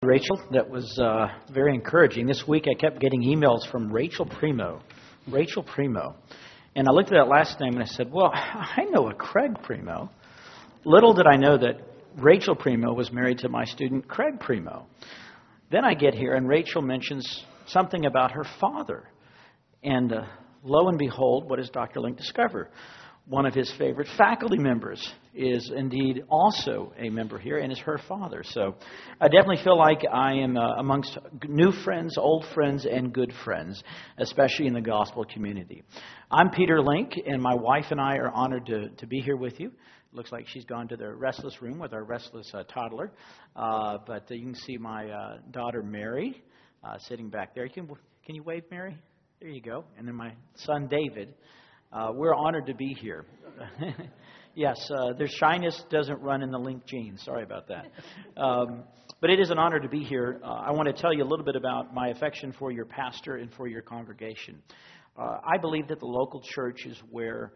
Rachel. That was very encouraging. This week I kept getting emails from Rachel Primo. Rachel Primo. And I looked at that last name and I said, well, I know a Craig Primo. Little did I know that Rachel Primo was married to my student Craig Primo. Then I get here and Rachel mentions something about her father. And lo and behold, what does Dr. Link discover? One of his favorite faculty members is indeed also a member here and is her father. So I definitely feel like I am amongst new friends, old friends, and good friends, especially in the gospel community. I'm Peter Link, and my wife and I are honored to be here with you. It looks like she's gone to the restless room with our restless toddler. But you can see my daughter Mary sitting back there. Can you wave, Mary? There you go. And then my son David. We're honored to be here. Yes, their shyness doesn't run in the Link genes. Sorry about that. But it is an honor to be here. I want to tell you a little bit about my affection for your pastor and for your congregation. I believe that the local church is where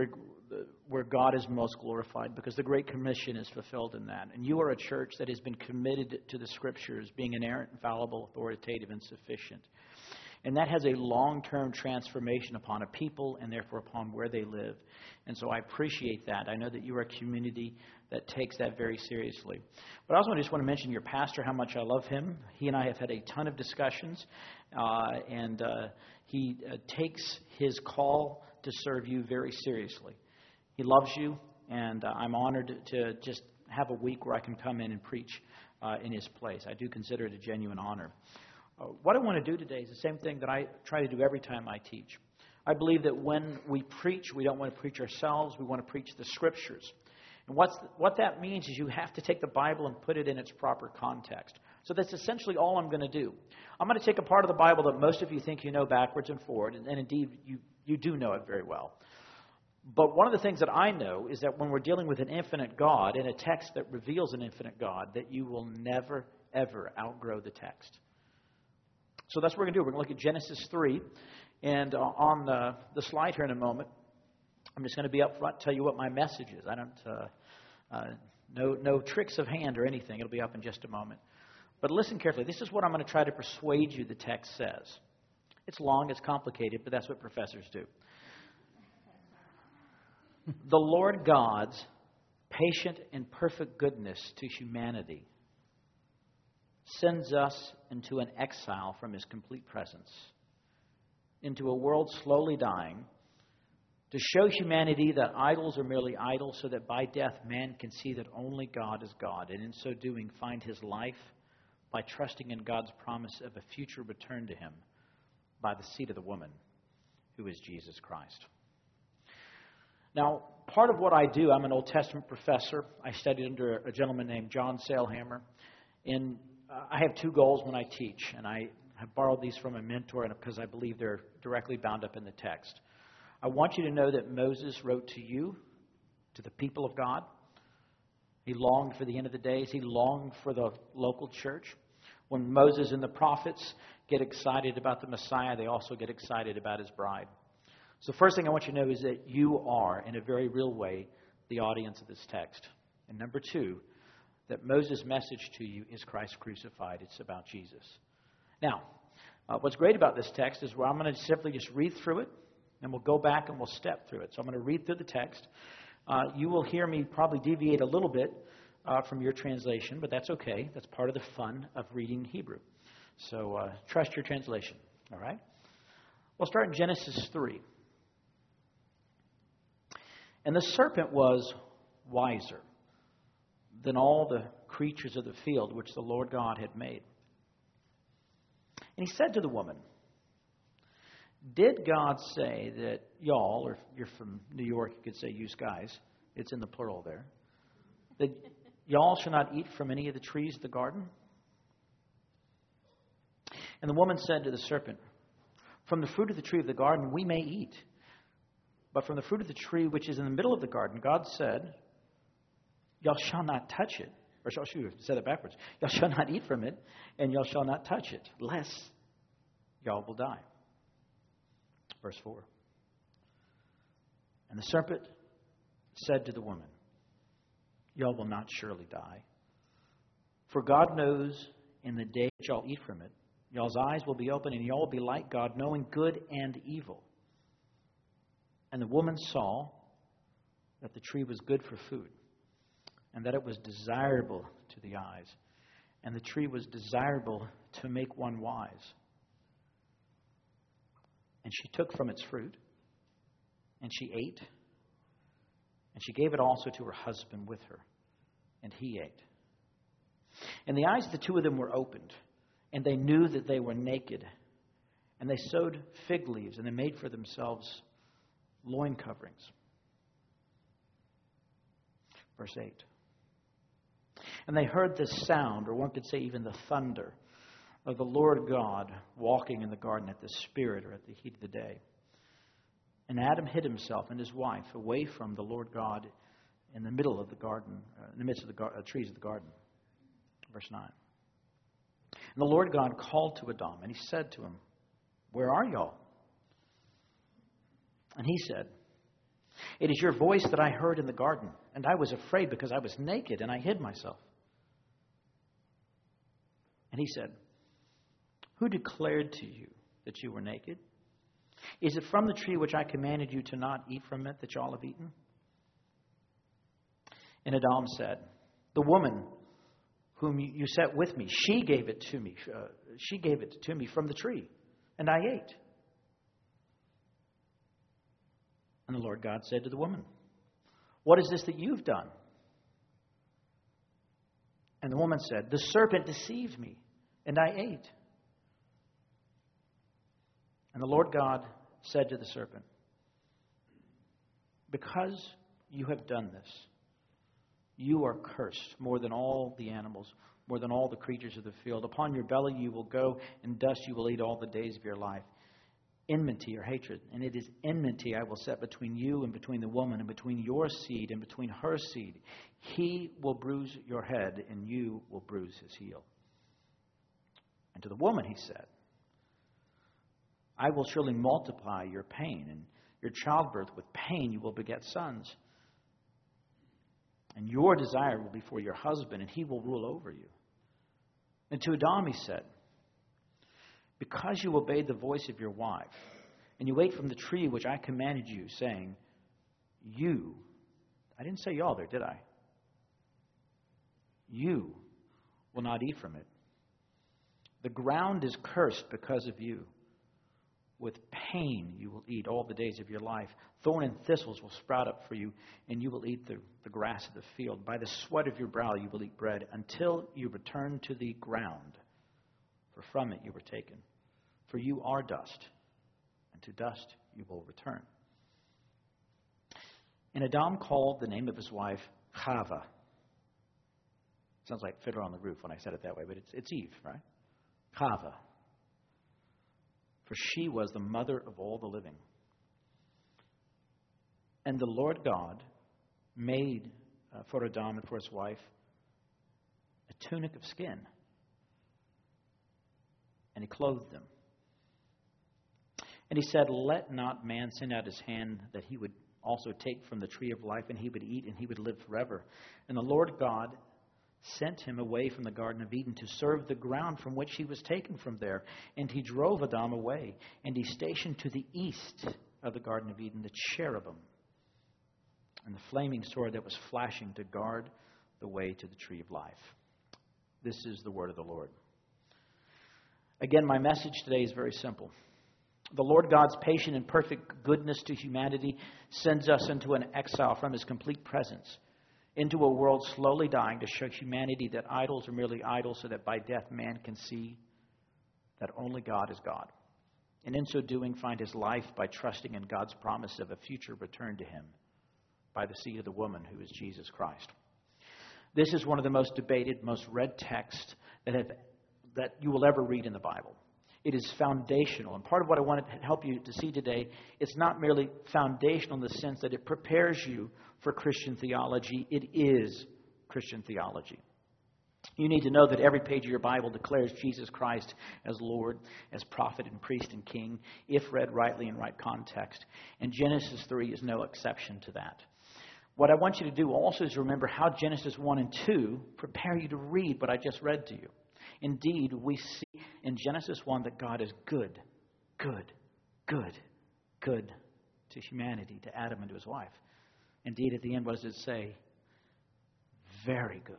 God is most glorified because the Great Commission is fulfilled in that. And you are a church that has been committed to the Scriptures being inerrant, infallible, authoritative, and sufficient. And that has a long-term transformation upon a people and therefore upon where they live. And so I appreciate that. I know that you are a community that takes that very seriously. But I also just want to mention your pastor, how much I love him. He and I have had a ton of discussions. And he takes his call to serve you very seriously. He loves you. And I'm honored to just have a week where I can come in and preach in his place. I do consider it a genuine honor. What I want to do today is the same thing that I try to do every time I teach. I believe that when we preach, we don't want to preach ourselves. We want to preach the Scriptures. And what that means is you have to take the Bible and put it in its proper context. So that's essentially all I'm going to do. I'm going to take a part of the Bible that most of you think you know backwards and forward, and indeed you do know it very well. But one of the things that I know is that when we're dealing with an infinite God and a text that reveals an infinite God, that you will never, ever outgrow the text. So that's what we're going to do. We're going to look at Genesis 3. And on the slide here in a moment, I'm just going to be up front and tell you what my message is. I don't, no tricks of hand or anything. It'll be up in just a moment. But listen carefully. This is what I'm going to try to persuade you the text says. It's long, it's complicated, but that's what professors do. The Lord God's patient and perfect goodness to humanity sends us into an exile from His complete presence, into a world slowly dying, to show humanity that idols are merely idols, so that by death man can see that only God is God, and in so doing find his life by trusting in God's promise of a future return to him by the seed of the woman, who is Jesus Christ. Now, part of what I do, I'm an Old Testament professor. I studied under a gentleman named John Sailhammer, and I have two goals when I teach, and I have borrowed these from a mentor because I believe they're directly bound up in the text. I want you to know that Moses wrote to you, to the people of God. He longed for the end of the days. He longed for the local church. When Moses and the prophets get excited about the Messiah, they also get excited about his bride. So the first thing I want you to know is that you are, in a very real way, the audience of this text. And number two, that Moses' message to you is Christ crucified. It's about Jesus. Now, what's great about this text is where I'm going to simply just read through it, and we'll go back and we'll step through it. So I'm going to read through the text. You will hear me probably deviate a little bit from your translation, but that's okay. That's part of the fun of reading Hebrew. So trust your translation, all right? We'll start in Genesis 3. And the serpent was wiser than all the creatures of the field which the Lord God had made. And he said to the woman, did God say that y'all, or if you're from New York, you could say you guys, it's in the plural there, that y'all shall not eat from any of the trees of the garden? And the woman said to the serpent, from the fruit of the tree of the garden we may eat, but from the fruit of the tree which is in the middle of the garden, God said, y'all shall not touch it. Or said it backwards. Y'all shall not eat from it, and y'all shall not touch it, lest y'all will die. Verse 4. And the serpent said to the woman, y'all will not surely die. For God knows in the day that y'all eat from it, y'all's eyes will be open, and y'all will be like God, knowing good and evil. And the woman saw that the tree was good for food, and that it was desirable to the eyes, and the tree was desirable to make one wise. And she took from its fruit, and she ate, and she gave it also to her husband with her, and he ate. And the eyes of the two of them were opened, and they knew that they were naked. And they sewed fig leaves, and they made for themselves loin coverings. Verse 8. And they heard the sound, or one could say even the thunder, of the Lord God walking in the garden at the spirit or at the heat of the day. And Adam hid himself and his wife away from the Lord God in the middle of the garden, in the midst of the trees of the garden. Verse 9. And the Lord God called to Adam, and he said to him, "Where are y'all?" And he said, "It is your voice that I heard in the garden, and I was afraid because I was naked, and I hid myself." And he said, "Who declared to you that you were naked? Is it from the tree which I commanded you to not eat from it that y'all have eaten?" And Adam said, "The woman whom you set with me, she gave it to me. She gave it to me from the tree, and I ate." And the Lord God said to the woman, "What is this that you've done?" And the woman said, "The serpent deceived me, and I ate." And the Lord God said to the serpent, "Because you have done this, you are cursed more than all the animals, more than all the creatures of the field. Upon your belly you will go, and dust you will eat all the days of your life. Enmity or hatred, and it is enmity I will set between you and between the woman, and between your seed and between her seed. He will bruise your head, and you will bruise his heel." And to the woman he said, "I will surely multiply your pain, and your childbirth with pain you will beget sons. And your desire will be for your husband, and he will rule over you." And to Adam he said, "Because you obeyed the voice of your wife, and you ate from the tree which I commanded you, saying, you," I didn't say y'all there, did I? "You will not eat from it. The ground is cursed because of you. With pain you will eat all the days of your life. Thorn and thistles will sprout up for you, and you will eat the grass of the field. By the sweat of your brow you will eat bread, until you return to the ground, for from it you were taken. For you are dust, and to dust you will return." And Adam called the name of his wife Chava. Sounds like Fiddler on the Roof when I said it that way, but it's Eve, right? Chava. For she was the mother of all the living. And the Lord God made for Adam and for his wife a tunic of skin, and he clothed them. And he said, "Let not man send out his hand, that he would also take from the tree of life, and he would eat, and he would live forever." And the Lord God sent him away from the Garden of Eden to serve the ground from which he was taken from there. And he drove Adam away, and he stationed to the east of the Garden of Eden the cherubim and the flaming sword that was flashing to guard the way to the tree of life. This is the word of the Lord. Again, my message today is very simple. The Lord God's patient and perfect goodness to humanity sends us into an exile from his complete presence, into a world slowly dying, to show humanity that idols are merely idols, so that by death man can see that only God is God. And in so doing, find his life by trusting in God's promise of a future return to him by the seed of the woman, who is Jesus Christ. This is one of the most debated, most read texts that you will ever read in the Bible. It is foundational. And part of what I want to help you to see today, it's not merely foundational in the sense that it prepares you for Christian theology. It is Christian theology. You need to know that every page of your Bible declares Jesus Christ as Lord, as prophet and priest and king, if read rightly in right context. And Genesis 3 is no exception to that. What I want you to do also is remember how Genesis 1 and 2 prepare you to read what I just read to you. Indeed, we see in Genesis 1 that God is good, good, good, good to humanity, to Adam and to his wife. Indeed, at the end, what does it say? Very good.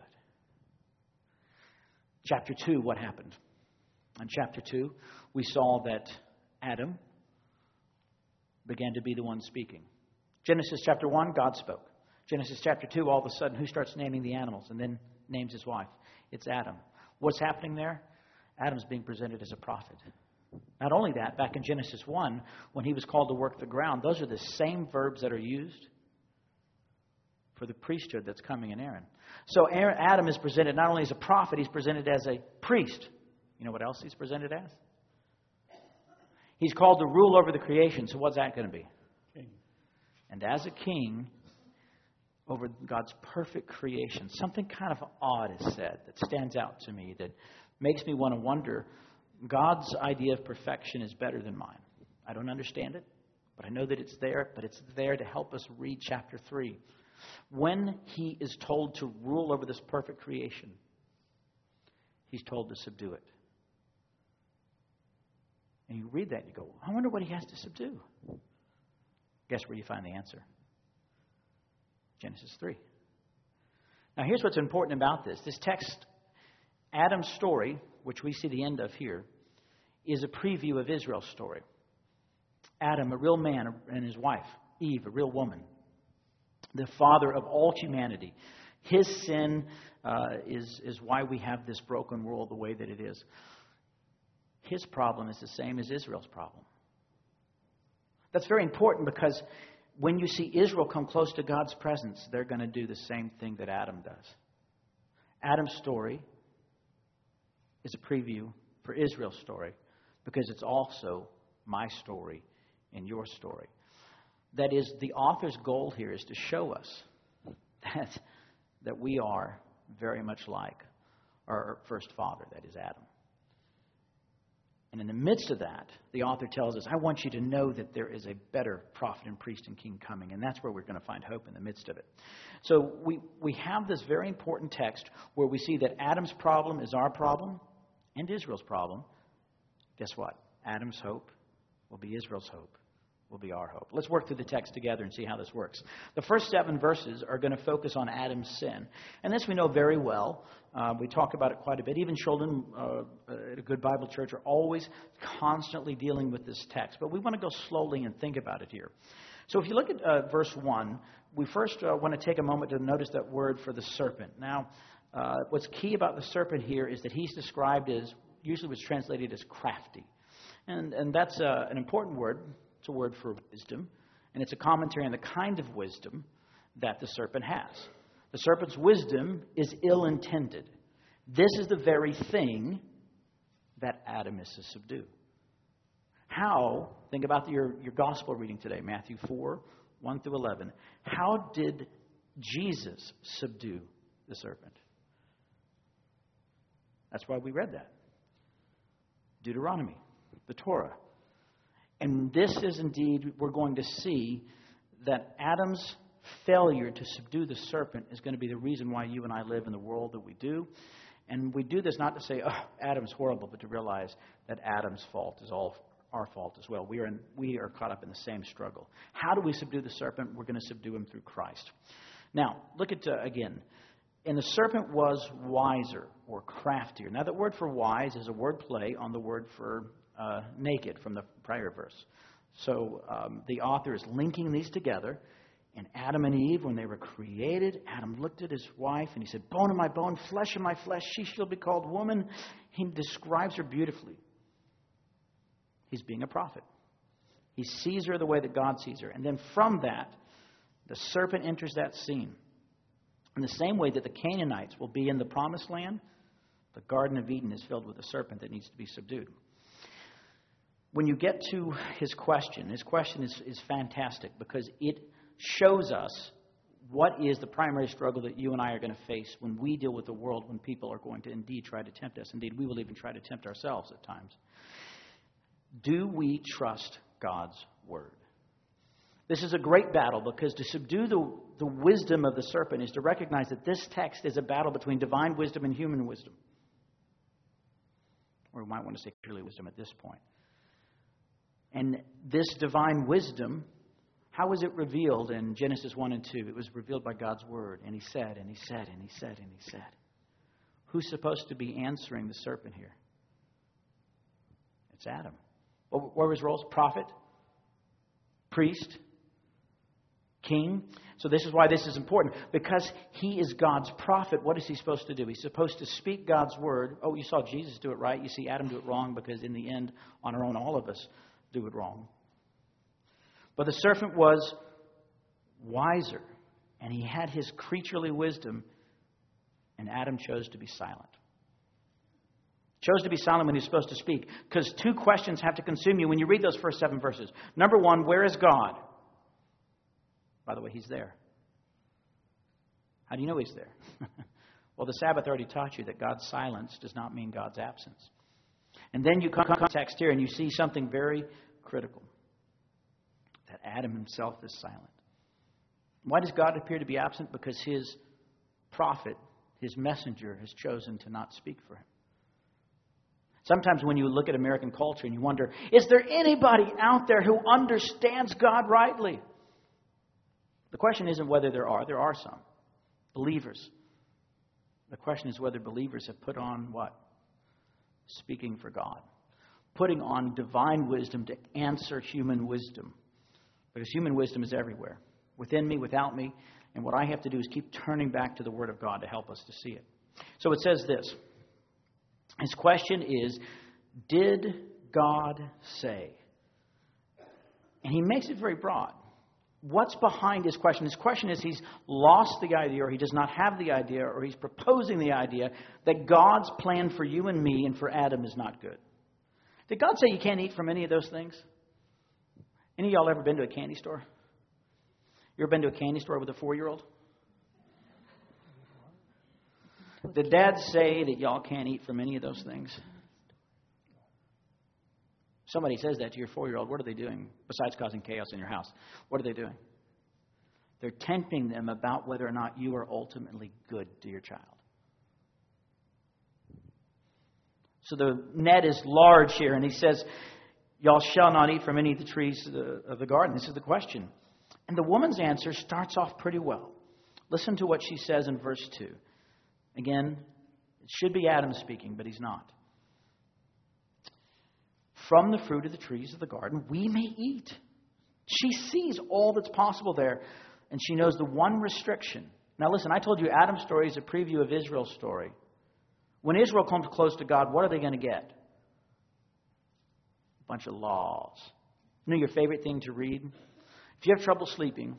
Chapter 2, what happened? In chapter 2, we saw that Adam began to be the one speaking. Genesis chapter 1, God spoke. Genesis chapter 2, all of a sudden, who starts naming the animals and then names his wife? It's Adam. What's happening there? Adam's being presented as a prophet. Not only that, back in Genesis 1, when he was called to work the ground, those are the same verbs that are used for the priesthood that's coming in Aaron. So Adam is presented not only as a prophet, he's presented as a priest. You know what else he's presented as? He's called to rule over the creation. So what's that going to be? King. And as a king over God's perfect creation, something kind of odd is said that stands out to me, that makes me want to wonder, God's idea of perfection is better than mine. I don't understand it, but I know that it's there, but it's there to help us read chapter 3. When he is told to rule over this perfect creation, he's told to subdue it. And you read that and you go, I wonder what he has to subdue. Guess where you find the answer? Genesis 3. Now here's what's important about this. This text, Adam's story, which we see the end of here, is a preview of Israel's story. Adam, a real man, and his wife, Eve, a real woman. The father of all humanity. His sin is why we have this broken world the way that it is. His problem is the same as Israel's problem. That's very important because when you see Israel come close to God's presence, they're going to do the same thing that Adam does. Adam's story is a preview for Israel's story because it's also my story and your story. That is, the author's goal here is to show us that we are very much like our first father, that is Adam. And in the midst of that, the author tells us, I want you to know that there is a better prophet and priest and king coming. And that's where we're going to find hope in the midst of it. So we have this very important text where we see that Adam's problem is our problem and Israel's problem. Guess what? Adam's hope will be Israel's hope. Will be our hope. Let's work through the text together and see how this works. The first 7 verses are going to focus on Adam's sin. And this we know very well. We talk about it quite a bit. Even children at a good Bible church are always constantly dealing with this text. But we want to go slowly and think about it here. So if you look at verse 1, we first want to take a moment to notice that word for the serpent. Now, what's key about the serpent here is that he's described as, usually was translated as crafty. And that's an important word. It's a word for wisdom, and it's a commentary on the kind of wisdom that the serpent has. The serpent's wisdom is ill-intended. This is the very thing that Adam is to subdue. How, think about your gospel reading today, Matthew 4, 1 through 11. How did Jesus subdue the serpent? That's why we read that. Deuteronomy, the Torah. And this is indeed, we're going to see that Adam's failure to subdue the serpent is going to be the reason why you and I live in the world that we do. And we do this not to say, oh, Adam's horrible, but to realize that Adam's fault is all our fault as well. We are caught up in the same struggle. How do we subdue the serpent? We're going to subdue him through Christ. Now, look at, again, and the serpent was wiser or craftier. Now, that word for wise is a word play on the word for naked from the prior verse. So the author is linking these together. And Adam and Eve, when they were created, Adam looked at his wife and he said, bone of my bone, flesh of my flesh, she shall be called woman. He describes her beautifully. He's being a prophet. He sees her the way that God sees her. And then from that, the serpent enters that scene. In the same way that the Canaanites will be in the promised land, the Garden of Eden is filled with a serpent that needs to be subdued. When you get to his question is fantastic because it shows us what is the primary struggle that you and I are going to face when we deal with the world, when people are going to indeed try to tempt us. Indeed, we will even try to tempt ourselves at times. Do we trust God's word? This is a great battle because to subdue the wisdom of the serpent is to recognize that this text is a battle between divine wisdom and human wisdom. or we might want to say creaturely wisdom at this point. And this divine wisdom, how was it revealed in Genesis 1 and 2? It was revealed by God's word. And he said, and he said, and he said, and he said. Who's supposed to be answering the serpent here? It's Adam. What were his roles? Prophet? Priest? King? So this is why this is important. Because he is God's prophet, what is he supposed to do? He's supposed to speak God's word. Oh, you saw Jesus do it right. You see Adam do it wrong, because in the end, on our own, all of us do it wrong. But the serpent was wiser, and he had his creaturely wisdom, and Adam chose to be silent. Chose to be silent when he's supposed to speak. Because two questions have to consume you when you read those first 7 verses. Number one, where is God? By the way, he's there. How do you know he's there? Well, the Sabbath already taught you that God's silence does not mean God's absence. And then you come to the text here and you see something very critical. That Adam himself is silent. Why does God appear to be absent? Because his prophet, his messenger, has chosen to not speak for him. Sometimes when you look at American culture and you wonder, is there anybody out there who understands God rightly? The question isn't whether there are some believers. The question is whether believers have put on what? Speaking for God. Putting on divine wisdom to answer human wisdom. Because human wisdom is everywhere. Within me, without me. And what I have to do is keep turning back to the Word of God to help us to see it. So it says this. His question is, did God say? And he makes it very broad. What's behind his question? His question is he's lost the idea, or he does not have the idea, or he's proposing the idea that God's plan for you and me and for Adam is not good. Did God say you can't eat from any of those things? Any of y'all ever been to a candy store? You ever been to a candy store with a 4-year-old? Did Dad say that y'all can't eat from any of those things? Somebody says that to your 4-year-old. What are they doing besides causing chaos in your house? What are they doing? They're tempting them about whether or not you are ultimately good to your child. So the net is large here, and he says, y'all shall not eat from any of the trees of the garden. This is the question. And the woman's answer starts off pretty well. Listen to what she says in verse 2. Again, it should be Adam speaking, but he's not. From the fruit of the trees of the garden, we may eat. She sees all that's possible there, and she knows the one restriction. Now listen, I told you Adam's story is a preview of Israel's story. When Israel comes close to God, what are they going to get? A bunch of laws. You know your favorite thing to read? If you have trouble sleeping,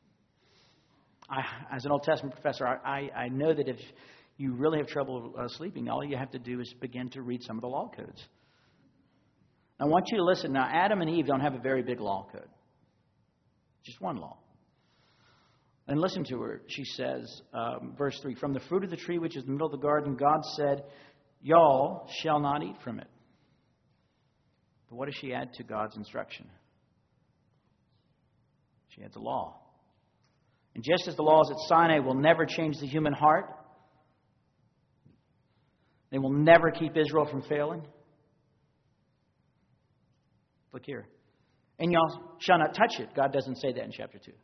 as an Old Testament professor, I know that if you really have trouble sleeping, all you have to do is begin to read some of the law codes. I want you to listen. Now, Adam and Eve don't have a very big law code. Just one law. And listen to her. She says, verse 3, from the fruit of the tree which is in the middle of the garden, God said, y'all shall not eat from it. But what does she add to God's instruction? She adds a law. And just as the laws at Sinai will never change the human heart, they will never keep Israel from failing. Look here. And y'all shall not touch it. God doesn't say that in chapter 2.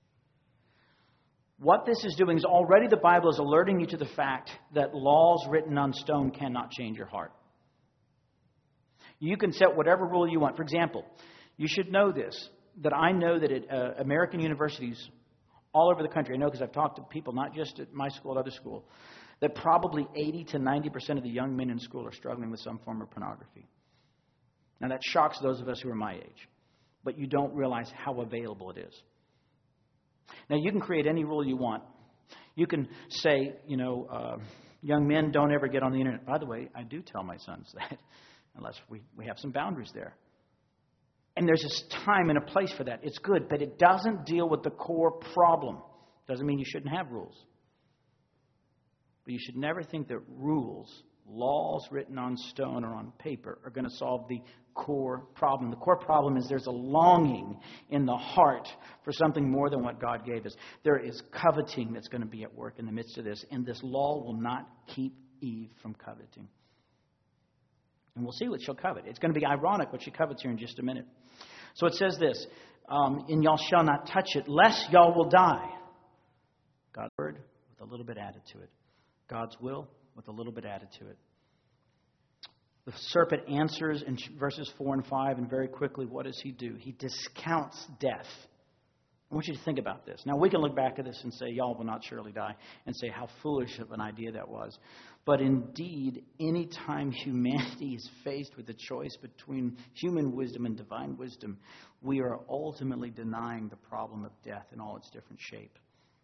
What this is doing is already the Bible is alerting you to the fact that laws written on stone cannot change your heart. You can set whatever rule you want. For example, you should know this, that I know that at American universities all over the country, I know because I've talked to people, not just at my school, at other school, that probably 80 to 90% of the young men in school are struggling with some form of pornography. Now that shocks those of us who are my age, but you don't realize how available it is. Now you can create any rule you want. You can say, young men don't ever get on the internet. By the way, I do tell my sons that, unless we have some boundaries there. And there's a time and a place for that. It's good, but it doesn't deal with the core problem. Doesn't mean you shouldn't have rules. But you should never think that rules, laws written on stone or on paper, are going to solve the core problem. The core problem is there's a longing in the heart for something more than what God gave us. There is coveting that's going to be at work in the midst of this, and this law will not keep Eve from coveting. And we'll see what she'll covet. It's going to be ironic what she covets here in just a minute. So it says this, and y'all shall not touch it, lest y'all will die. God's word with a little bit added to it. God's will with a little bit added to it. The serpent answers in verses 4 and 5, and very quickly, what does he do? He discounts death. I want you to think about this. Now, we can look back at this and say, y'all will not surely die, and say how foolish of an idea that was. But indeed, any time humanity is faced with the choice between human wisdom and divine wisdom, we are ultimately denying the problem of death in all its different shape.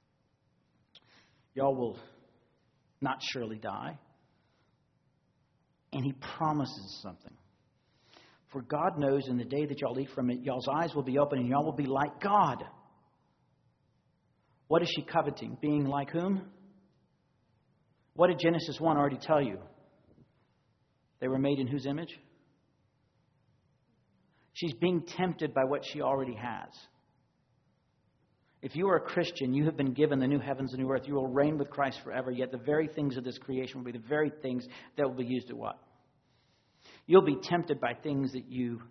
Y'all will not surely die. And he promises something. For God knows in the day that y'all eat from it, y'all's eyes will be open and y'all will be like God. What is she coveting? Being like whom? What did Genesis 1 already tell you? They were made in whose image? She's being tempted by what she already has. If you are a Christian, you have been given the new heavens and new earth. You will reign with Christ forever, yet the very things of this creation will be the very things that will be used to what? You'll be tempted by things that you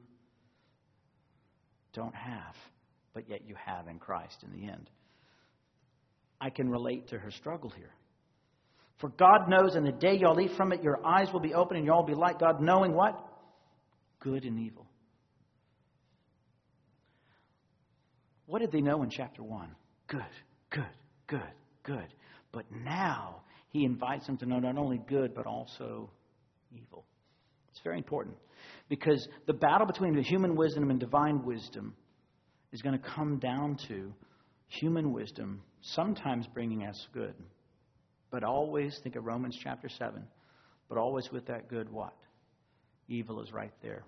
don't have, but yet you have in Christ in the end. I can relate to her struggle here. For God knows in the day y'all eat from it, your eyes will be open and y'all will be like God, knowing what? Good and evil. What did they know in chapter 1? Good, good, good, good. But now he invites them to know not only good, but also evil. It's very important. Because the battle between the human wisdom and divine wisdom is going to come down to human wisdom sometimes bringing us good. But always, think of Romans chapter 7, but always with that good what? Evil is right there.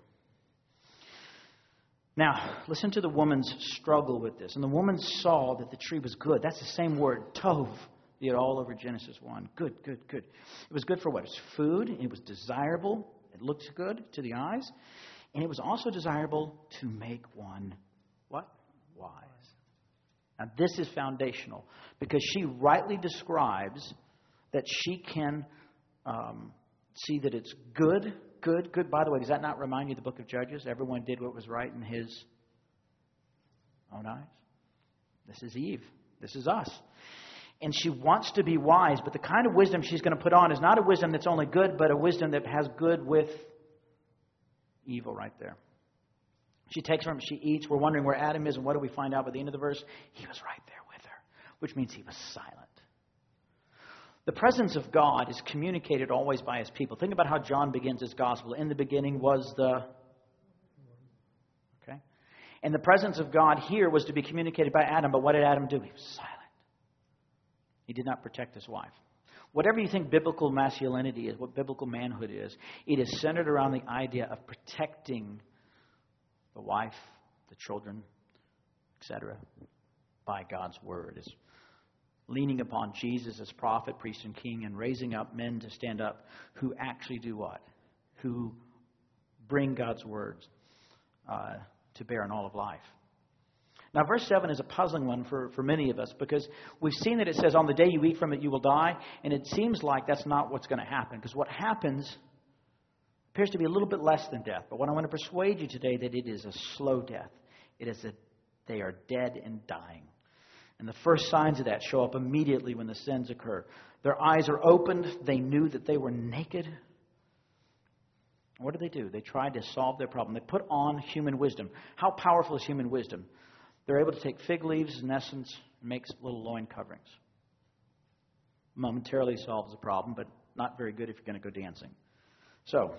Now, listen to the woman's struggle with this. And the woman saw that the tree was good. That's the same word, tov, you all over Genesis 1. Good, good, good. It was good for what? It's food. It was desirable. It looked good to the eyes. And it was also desirable to make one what? Wise. Now, this is foundational because she rightly describes that she can see that it's good. Good, good. By the way, does that not remind you of the book of Judges? Everyone did what was right in his own eyes. This is Eve. This is us. And she wants to be wise, but the kind of wisdom she's going to put on is not a wisdom that's only good, but a wisdom that has good with evil right there. She takes from it, she eats. We're wondering where Adam is, and what do we find out by the end of the verse? He was right there with her, which means he was silent. The presence of God is communicated always by his people. Think about how John begins his gospel. In the beginning was the... Okay? And the presence of God here was to be communicated by Adam, but what did Adam do? He was silent. He did not protect his wife. Whatever you think biblical masculinity is, what biblical manhood is, it is centered around the idea of protecting the wife, the children, etc., by God's word. It's leaning upon Jesus as prophet, priest, and king, and raising up men to stand up who actually do what? Who bring God's words to bear in all of life. Now, verse 7 is a puzzling one for many of us because we've seen that it says, on the day you eat from it, you will die. And it seems like that's not what's going to happen because what happens appears to be a little bit less than death. But what I want to persuade you today that it is a slow death. It is they are dead and dying. And the first signs of that show up immediately when the sins occur. Their eyes are opened. They knew that they were naked. What do? They tried to solve their problem. They put on human wisdom. How powerful is human wisdom? They're able to take fig leaves, in essence, and make little loin coverings. Momentarily solves the problem, but not very good if you're going to go dancing. So,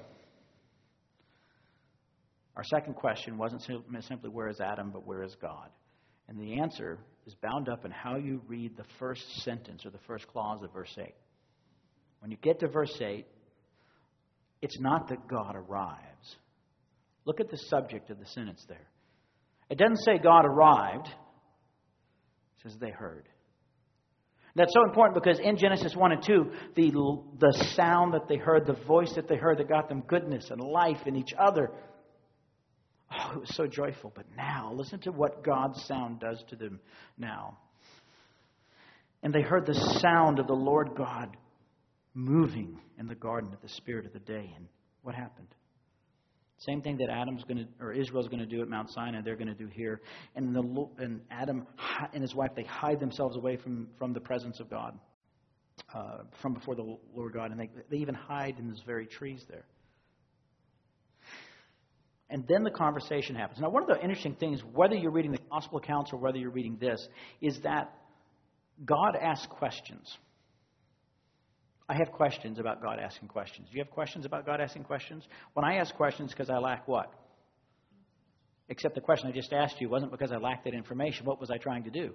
our second question wasn't simply where is Adam, but where is God? And the answer is bound up in how you read the first sentence or the first clause of verse 8. When you get to verse 8, it's not that God arrives. Look at the subject of the sentence there. It doesn't say God arrived. It says they heard. That's so important because in Genesis 1 and 2, the sound that they heard, the voice that they heard that got them goodness and life in each other, oh, it was so joyful. But now, listen to what God's sound does to them now. And they heard the sound of the Lord God moving in the garden of the spirit of the day. And what happened? Same thing that Israel's going to do at Mount Sinai, they're going to do here. And Adam and his wife, they hide themselves away from the presence of God, from before the Lord God, and they even hide in those very trees there. And then the conversation happens. Now, one of the interesting things, whether you're reading the gospel accounts or whether you're reading this, is that God asks questions. I have questions about God asking questions. Do you have questions about God asking questions? When I ask questions, because I lack what? Except the question I just asked you wasn't because I lacked that information. What was I trying to do?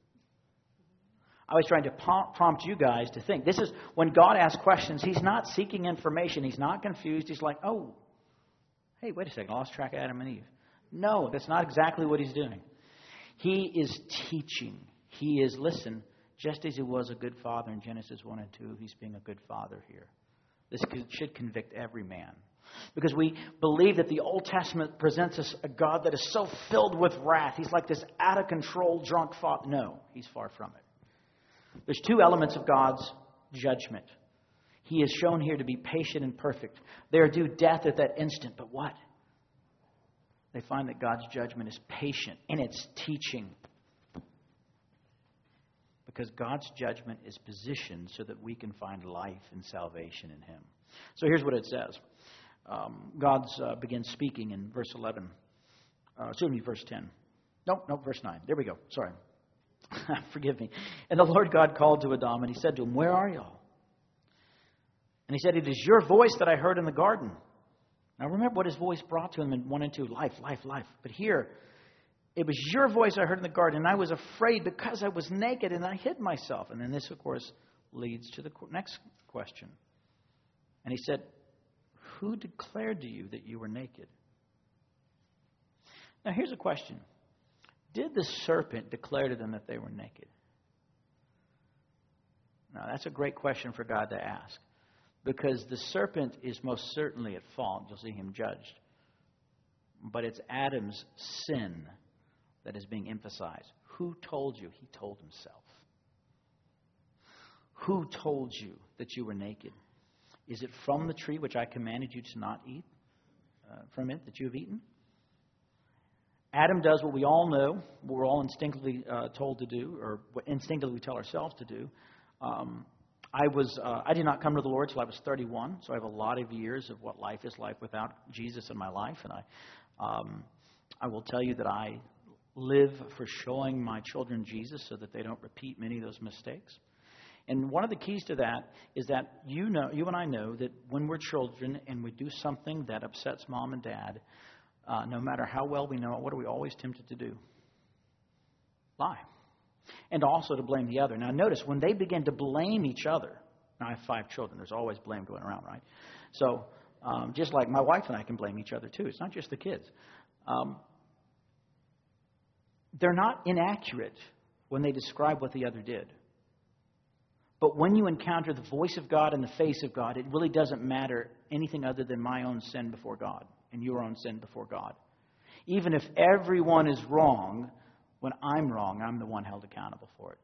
I was trying to prompt you guys to think. This is when God asks questions, He's not seeking information. He's not confused. He's like, oh, hey, wait a second. I lost track of Adam and Eve. No, that's not exactly what He's doing. He is teaching. He is, listen, just as He was a good father in Genesis 1 and 2, He's being a good father here. This should convict every man. Because we believe that the Old Testament presents us a God that is so filled with wrath. He's like this out-of-control, drunk father. No, He's far from it. There's two elements of God's judgment. He is shown here to be patient and perfect. They are due death at that instant. But what? They find that God's judgment is patient and it's teaching. Because God's judgment is positioned so that we can find life and salvation in Him. So here's what it says. God begins speaking in verse 11. Verse 10. Verse 9. There we go. Sorry. Forgive me. And the Lord God called to Adam, and He said to him, where are y'all? And he said, it is your voice that I heard in the garden. Now remember what his voice brought to him in 1 and 2. Life, life, life. But here, it was your voice I heard in the garden, and I was afraid because I was naked, and I hid myself. And then this, of course, leads to the next question. And he said, who declared to you that you were naked? Now here's a question. Did the serpent declare to them that they were naked? Now that's a great question for God to ask. Because the serpent is most certainly at fault. You'll see him judged. But it's Adam's sin that is being emphasized. Who told you? He told himself. Who told you that you were naked? Is it from the tree which I commanded you to not eat? From it that you have eaten? Adam does what we all know, what we're all instinctively told to do, or what instinctively we tell ourselves to do. I did not come to the Lord till I was 31, so I have a lot of years of what life is like without Jesus in my life. And I will tell you that I live for showing my children Jesus so that they don't repeat many of those mistakes. And one of the keys to that is that you and I know that when we're children and we do something that upsets mom and dad, no matter how well we know it, what are we always tempted to do? Lie. And also to blame the other. Now notice, when they begin to blame each other, now I have 5 children, there's always blame going around, right? So just like my wife and I can blame each other too. It's not just the kids. They're not inaccurate when they describe what the other did. But when you encounter the voice of God and the face of God, it really doesn't matter anything other than my own sin before God and your own sin before God. Even if everyone is wrong, when I'm wrong, I'm the one held accountable for it.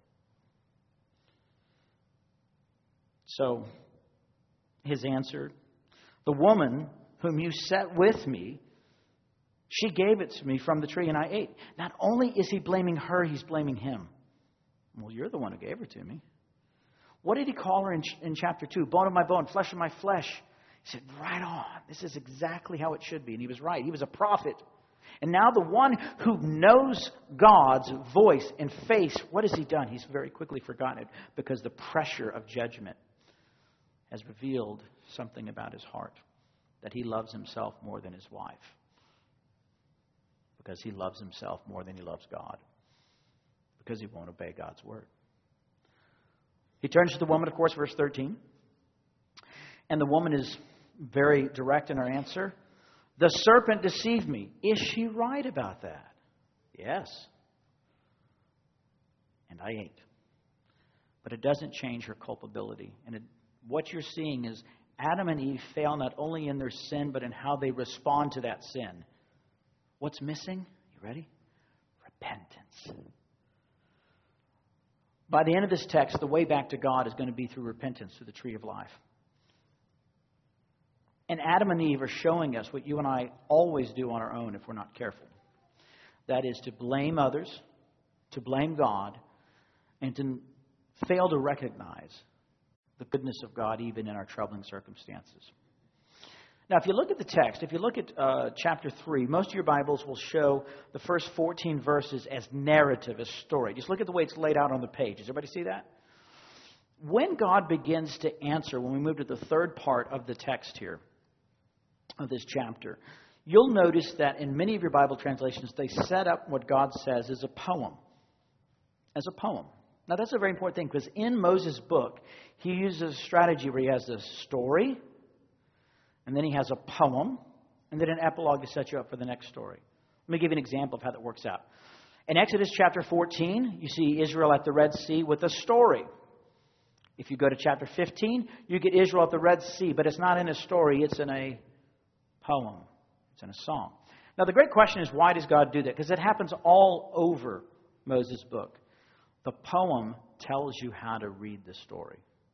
So, his answer, the woman whom you set with me, she gave it to me from the tree and I ate. Not only is he blaming her, he's blaming him. Well, you're the one who gave her to me. What did he call her in chapter 2? Bone of my bone, flesh of my flesh. He said, right on. This is exactly how it should be. And he was right. He was a prophet. And now the one who knows God's voice and face, what has he done? He's very quickly forgotten it because the pressure of judgment has revealed something about his heart, that he loves himself more than his wife, because he loves himself more than he loves God, because he won't obey God's word. He turns to the woman, of course, verse 13. And the woman is very direct in her answer. The serpent deceived me. Is she right about that? Yes. And I ate. But it doesn't change her culpability. And what you're seeing is Adam and Eve fail not only in their sin, but in how they respond to that sin. What's missing? You ready? Repentance. By the end of this text, the way back to God is going to be through repentance, through the tree of life. And Adam and Eve are showing us what you and I always do on our own if we're not careful. That is to blame others, to blame God, and to fail to recognize the goodness of God even in our troubling circumstances. Now, if you look at the text, if you look at chapter 3, most of your Bibles will show the first 14 verses as narrative, as story. Just look at the way it's laid out on the page. Does everybody see that? When God begins to answer, when we move to the third part of the text here, of this chapter, you'll notice that in many of your Bible translations, they set up what God says as a poem. As a poem. Now, that's a very important thing, because in Moses' book, he uses a strategy where he has a story, and then he has a poem, and then an epilogue to set you up for the next story. Let me give you an example of how that works out. In Exodus chapter 14, you see Israel at the Red Sea with a story. If you go to chapter 15, you get Israel at the Red Sea, but it's not in a story, it's in a poem. It's in a song. Now, the great question is, why does God do that? Because it happens all over Moses' book. The poem tells you how to read the story.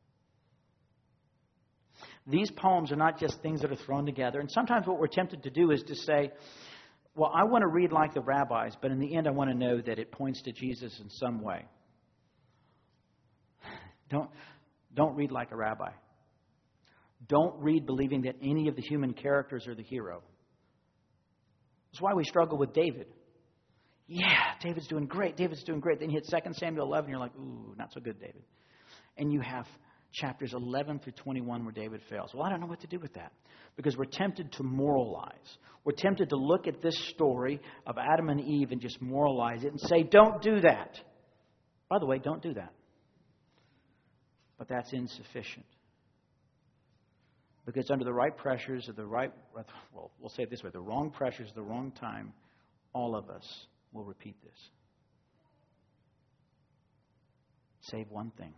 These poems are not just things that are thrown together. And sometimes what we're tempted to do is to say, well, I want to read like the rabbis, but in the end I want to know that it points to Jesus in some way. Don't read like a rabbi. Don't read believing that any of the human characters are the hero. That's why we struggle with David. Yeah, David's doing great. David's doing great. Then you hit 2 Samuel 11, you're like, ooh, not so good, David. And you have chapters 11 through 21 where David fails. Well, I don't know what to do with that, because we're tempted to moralize. We're tempted to look at this story of Adam and Eve and just moralize it and say, don't do that. By the way, don't do that. But that's insufficient. Because under the right pressures, we'll say it this way, the wrong pressures, the wrong time, all of us will repeat this. Save one thing.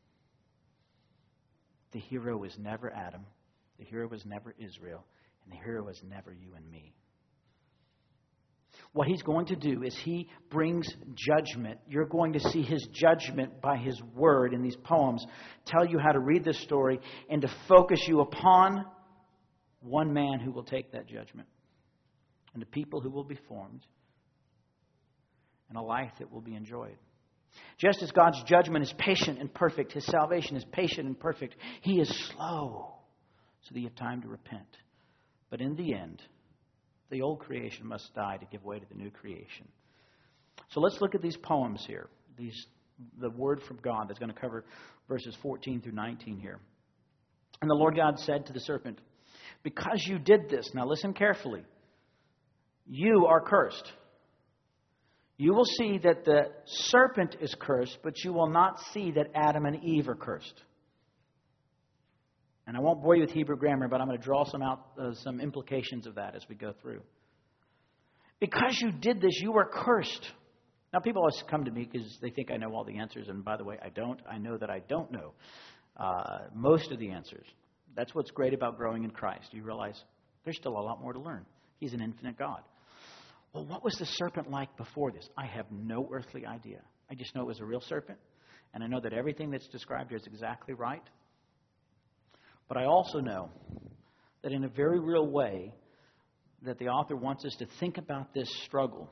The hero is never Adam. The hero is never Israel. And the hero is never you and me. What he's going to do is he brings judgment. You're going to see his judgment by his word in these poems tell you how to read this story and to focus you upon one man who will take that judgment and the people who will be formed and a life that will be enjoyed. Just as God's judgment is patient and perfect, his salvation is patient and perfect. He is slow so that you have time to repent. But in the end, the old creation must die to give way to the new creation. So let's look at these poems here. The word from God that's going to cover verses 14 through 19 here. And the Lord God said to the serpent, because you did this, now listen carefully, you are cursed. You will see that the serpent is cursed, but you will not see that Adam and Eve are cursed. And I won't bore you with Hebrew grammar, but I'm going to draw some implications of that as we go through. Because you did this, you are cursed. Now, people always come to me because they think I know all the answers. And by the way, I don't. I know that I don't know most of the answers. That's what's great about growing in Christ. You realize there's still a lot more to learn. He's an infinite God. Well, what was the serpent like before this? I have no earthly idea. I just know it was a real serpent. And I know that everything that's described here is exactly right. But I also know that in a very real way that the author wants us to think about this struggle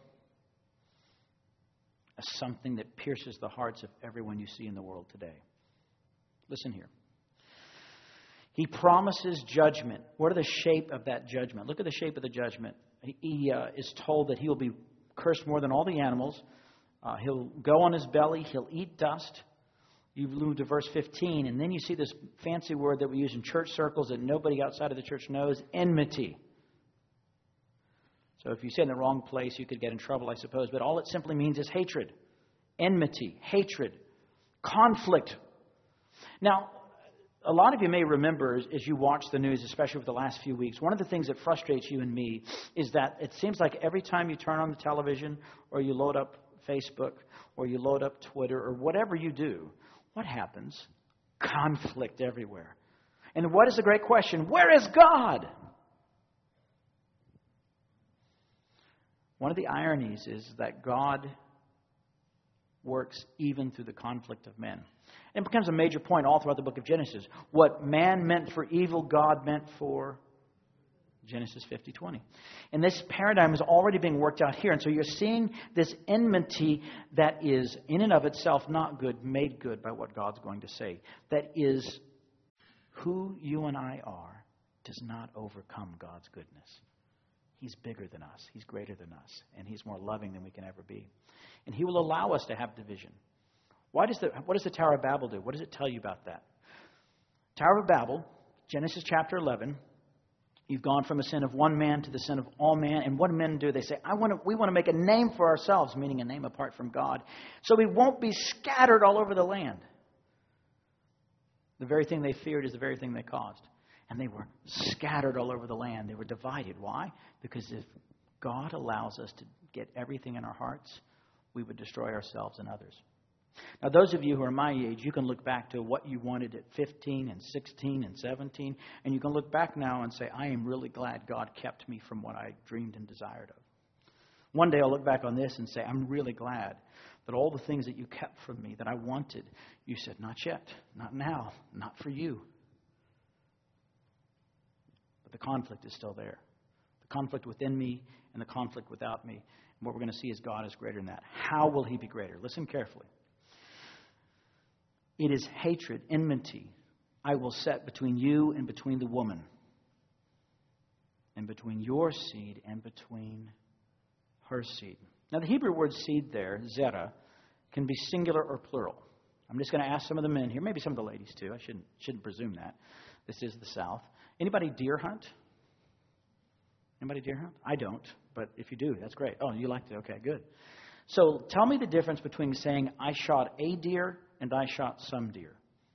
as something that pierces the hearts of everyone you see in the world today. Listen here. He promises judgment. What are the shape of that judgment? Look at the shape of the judgment. He is told that he will be cursed more than all the animals. He'll go on his belly. He'll eat dust. You move to verse 15, and then you see this fancy word that we use in church circles that nobody outside of the church knows, enmity. So if you say it in the wrong place, you could get in trouble, I suppose. But all it simply means is hatred. Enmity, hatred, conflict. Now, a lot of you may remember as you watch the news, especially over the last few weeks, one of the things that frustrates you and me is that it seems like every time you turn on the television or you load up Facebook or you load up Twitter or whatever you do, what happens? Conflict everywhere. And what is the great question? Where is God? One of the ironies is that God works even through the conflict of men. And it becomes a major point all throughout the book of Genesis. What man meant for evil, God meant for Genesis 50:20. And this paradigm is already being worked out here. And so you're seeing this enmity that is in and of itself not good, made good by what God's going to say. That is who you and I are does not overcome God's goodness. He's bigger than us. He's greater than us. And He's more loving than we can ever be. And He will allow us to have division. What does the Tower of Babel do? What does it tell you about that? Tower of Babel, Genesis chapter 11, you've gone from a sin of one man to the sin of all men. And what do men do? They say, we want to make a name for ourselves, meaning a name apart from God, so we won't be scattered all over the land. The very thing they feared is the very thing they caused. And they were scattered all over the land. They were divided. Why? Because if God allows us to get everything in our hearts, we would destroy ourselves and others. Now, those of you who are my age, you can look back to what you wanted at 15 and 16 and 17, and you can look back now and say, I am really glad God kept me from what I dreamed and desired of. One day I'll look back on this and say, I'm really glad that all the things that you kept from me that I wanted, you said, not yet, not now, not for you. But the conflict is still there. The conflict within me and the conflict without me. And what we're going to see is God is greater than that. How will He be greater? Listen carefully. It is hatred, enmity, I will set between you and between the woman, and between your seed and between her seed. Now, the Hebrew word seed there, zera, can be singular or plural. I'm just going to ask some of the men here, maybe some of the ladies too. I shouldn't presume that. This is the South. Anybody deer hunt? Anybody deer hunt? I don't, but if you do, that's great. Oh, you like it? Okay, good. So tell me the difference between saying I shot a deer and I shot some deer.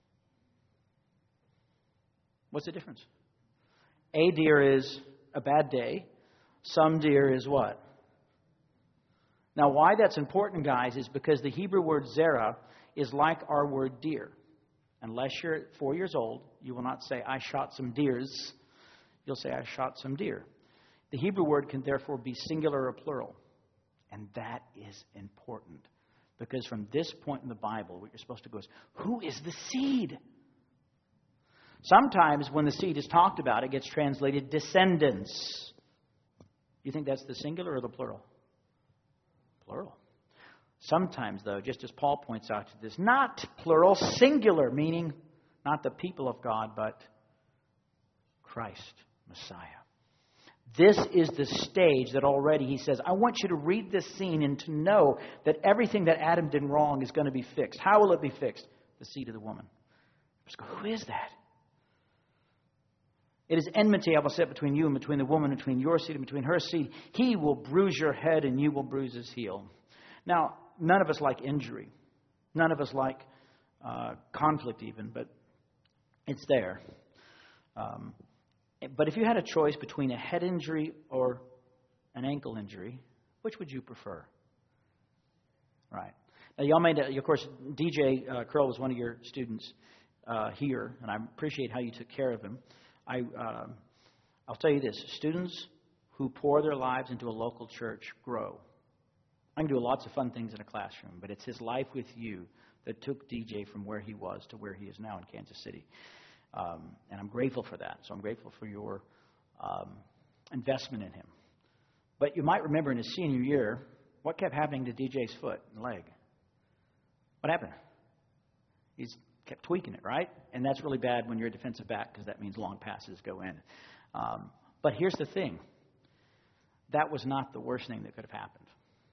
What's the difference? A deer is a bad day. Some deer is what? Now, why that's important, guys, is because the Hebrew word zera is like our word deer. Unless you're 4 years old, you will not say, I shot some deers. You'll say, I shot some deer. The Hebrew word can therefore be singular or plural. And that is important. Because from this point in the Bible, what you're supposed to go is, who is the seed? Sometimes when the seed is talked about, it gets translated descendants. You think that's the singular or the plural? Plural. Sometimes, though, just as Paul points out to this, not plural, singular, meaning not the people of God, but Christ, Messiah. This is the stage that already he says, I want you to read this scene and to know that everything that Adam did wrong is going to be fixed. How will it be fixed? The seed of the woman. Just go, who is that? It is enmity I will set between you and between the woman, between your seed and between her seed. He will bruise your head and you will bruise his heel. Now, none of us like injury. None of us like conflict even, but it's there. But if you had a choice between a head injury or an ankle injury, which would you prefer? Right. Now, y'all made, of course, DJ Curl was one of your students here, and I appreciate how you took care of him. I'll tell you this. Students who pour their lives into a local church grow. I can do lots of fun things in a classroom, but it's his life with you that took DJ from where he was to where he is now in Kansas City. And I'm grateful for that. So I'm grateful for your investment in him. But you might remember in his senior year, what kept happening to DJ's foot and leg? What happened? He's kept tweaking it, right? And that's really bad when you're a defensive back because that means long passes go in. But here's the thing. That was not the worst thing that could have happened.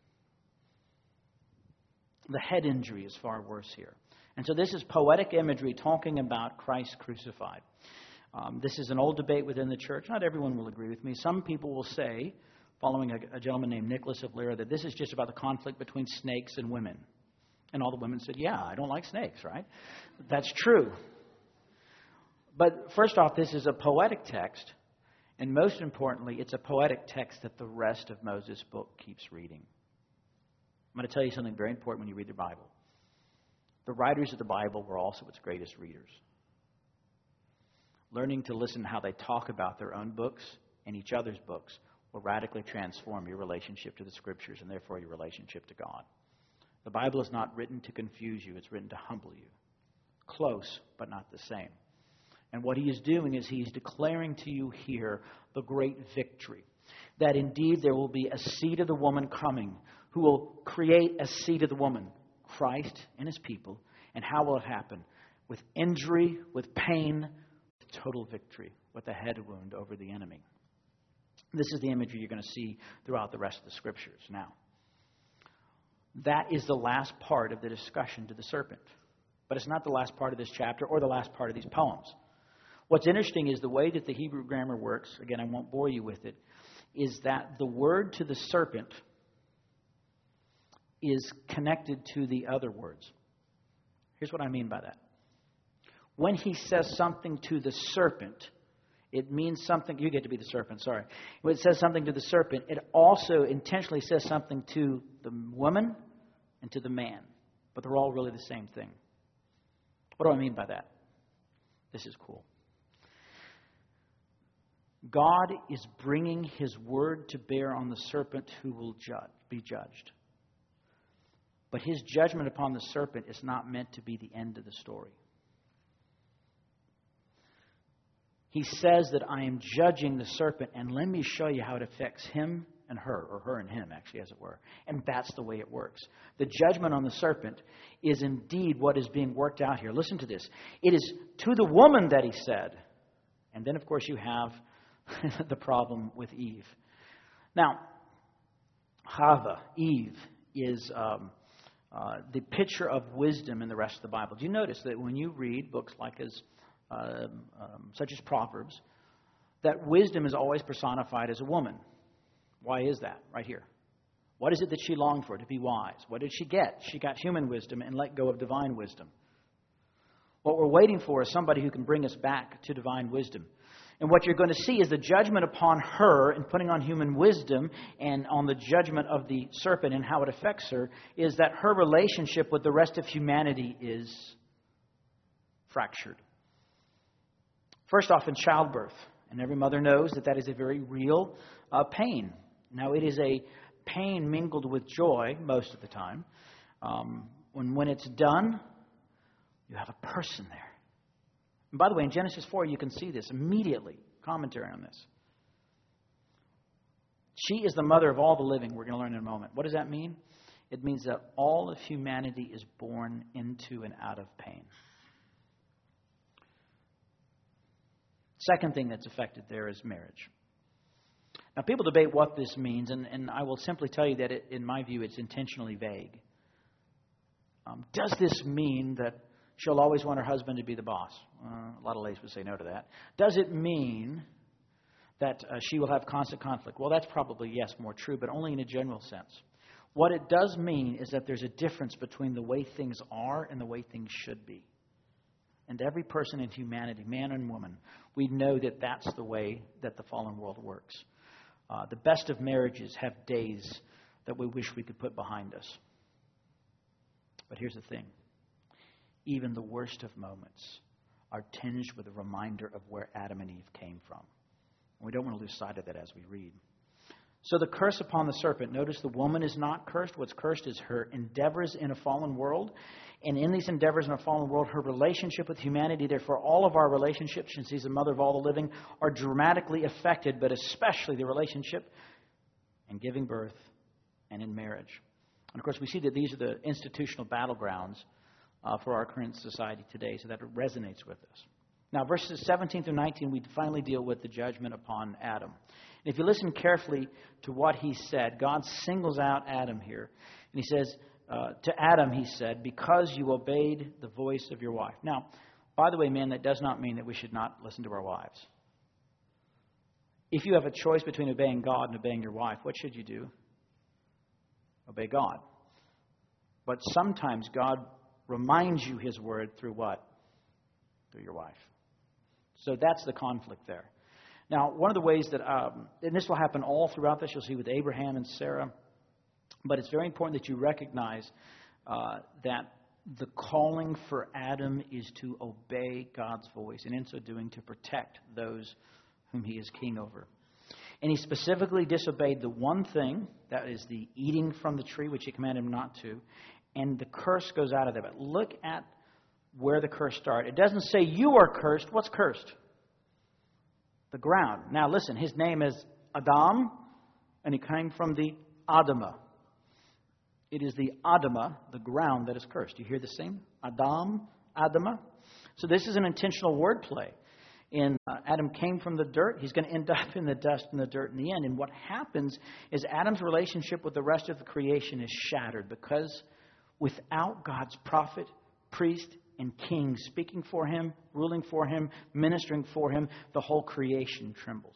The head injury is far worse here. And so this is poetic imagery talking about Christ crucified. This is an old debate within the church. Not everyone will agree with me. Some people will say, following a gentleman named Nicholas of Lyra, that this is just about the conflict between snakes and women. And all the women said, yeah, I don't like snakes, right? That's true. But first off, this is a poetic text. And most importantly, it's a poetic text that the rest of Moses' book keeps reading. I'm going to tell you something very important when you read the Bible. The writers of the Bible were also its greatest readers. Learning to listen to how they talk about their own books and each other's books will radically transform your relationship to the Scriptures and therefore your relationship to God. The Bible is not written to confuse you. It's written to humble you. Close, but not the same. And what he is doing is he's declaring to you here the great victory. That indeed there will be a seed of the woman coming who will create a seed of the woman, Christ and his people. And how will it happen? With injury, with pain, with total victory, with a head wound over the enemy. This is the imagery you're going to see throughout the rest of the Scriptures. Now, that is the last part of the discussion to the serpent. But it's not the last part of this chapter or the last part of these poems. What's interesting is the way that the Hebrew grammar works, again, I won't bore you with it, is that the word to the serpent is connected to the other words. Here's what I mean by that. When he says something to the serpent, it means something. You get to be the serpent, sorry. When it says something to the serpent, it also intentionally says something to the woman and to the man. But they're all really the same thing. What do I mean by that? This is cool. God is bringing his word to bear on the serpent who will be judged. But his judgment upon the serpent is not meant to be the end of the story. He says that I am judging the serpent, and let me show you how it affects him and her, or her and him, actually, as it were. And that's the way it works. The judgment on the serpent is indeed what is being worked out here. Listen to this. It is to the woman that he said. And then, of course, you have the problem with Eve. Now, Chava, Eve, is the picture of wisdom in the rest of the Bible. Do you notice that when you read books like such as Proverbs, that wisdom is always personified as a woman? Why is that? Right here. What is it that she longed for? To be wise. What did she get? She got human wisdom and let go of divine wisdom. What we're waiting for is somebody who can bring us back to divine wisdom. And what you're going to see is the judgment upon her and putting on human wisdom, and on the judgment of the serpent and how it affects her, is that her relationship with the rest of humanity is fractured. First off, in childbirth. And every mother knows that that is a very real pain. Now, it is a pain mingled with joy most of the time. When it's done, you have a person there. And by the way, in Genesis 4, you can see this immediately. Commentary on this. She is the mother of all the living, we're going to learn in a moment. What does that mean? It means that all of humanity is born into and out of pain. Second thing that's affected there is marriage. Now, people debate what this means, and I will simply tell you that, in my view, it's intentionally vague. Does this mean that she'll always want her husband to be the boss? A lot of ladies would say no to that. Does it mean that she will have constant conflict? Well, that's probably, yes, more true, but only in a general sense. What it does mean is that there's a difference between the way things are and the way things should be. And every person in humanity, man and woman, we know that that's the way that the fallen world works. The best of marriages have days that we wish we could put behind us. But here's the thing. Even the worst of moments are tinged with a reminder of where Adam and Eve came from. And we don't want to lose sight of that as we read. So the curse upon the serpent. Notice the woman is not cursed. What's cursed is her endeavors in a fallen world. And in these endeavors in a fallen world, her relationship with humanity, therefore all of our relationships, since she's the mother of all the living, are dramatically affected, but especially the relationship in giving birth and in marriage. And of course, we see that these are the institutional battlegrounds for our current society today, so that it resonates with us. Now, verses 17 through 19, we finally deal with the judgment upon Adam. And if you listen carefully to what he said, God singles out Adam here. And he says, to Adam, he said, because you obeyed the voice of your wife. Now, by the way, man, that does not mean that we should not listen to our wives. If you have a choice between obeying God and obeying your wife, what should you do? Obey God. But sometimes God reminds you his word through what? Through your wife. So that's the conflict there. Now, one of the ways that, and this will happen all throughout this, you'll see with Abraham and Sarah, but it's very important that you recognize that the calling for Adam is to obey God's voice, and in so doing to protect those whom he is king over. And he specifically disobeyed the one thing, that is the eating from the tree, which he commanded him not to, and the curse goes out of there. But look at where the curse started. It doesn't say you are cursed. What's cursed? The ground. Now listen, his name is Adam, and he came from the Adamah. It is the Adamah, the ground, that is cursed. You hear the same? Adam, Adamah. So this is an intentional wordplay. Adam came from the dirt. He's going to end up in the dust and the dirt in the end. And what happens is Adam's relationship with the rest of the creation is shattered because without God's prophet, priest, and king speaking for him, ruling for him, ministering for him, the whole creation trembles.